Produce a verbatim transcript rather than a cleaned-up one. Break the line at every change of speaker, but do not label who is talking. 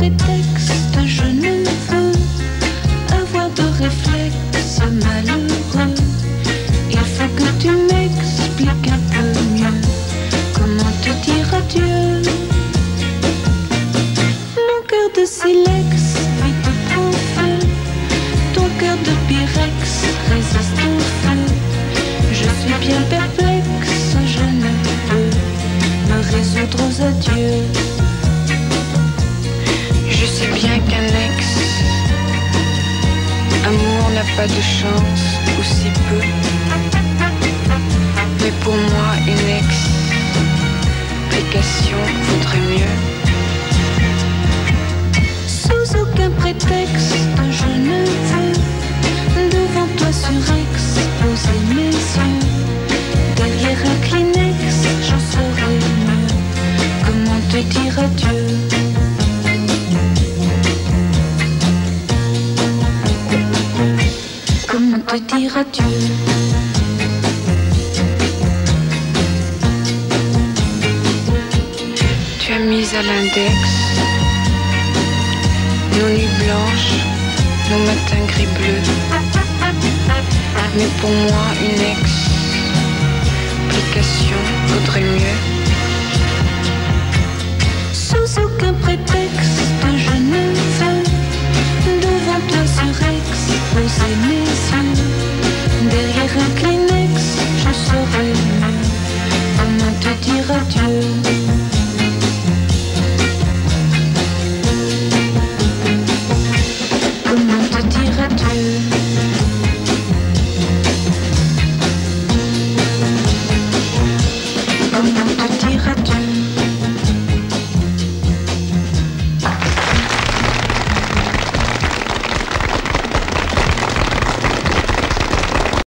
prétexte, je ne veux avoir de réflexe malheureux. Il faut que tu m'expliques un peu mieux comment te dire adieu. Mon cœur de silex vite prend feu, ton cœur de pyrex résiste au feu. Je suis bien perplexe, je ne peux me résoudre aux adieux. Je sais bien qu'un ex amour n'a pas de chance, ou si peu. Mais pour moi une explication vaudrait mieux. Sous aucun prétexte je ne veux devant toi surexposer mes yeux. Derrière un Kleenex j'en saurais mieux comment te dire adieu. Comment te dire adieu. Tu as mis à l'index nos nuits blanches, nos matins gris bleus. Mais pour moi une explication vaudrait mieux.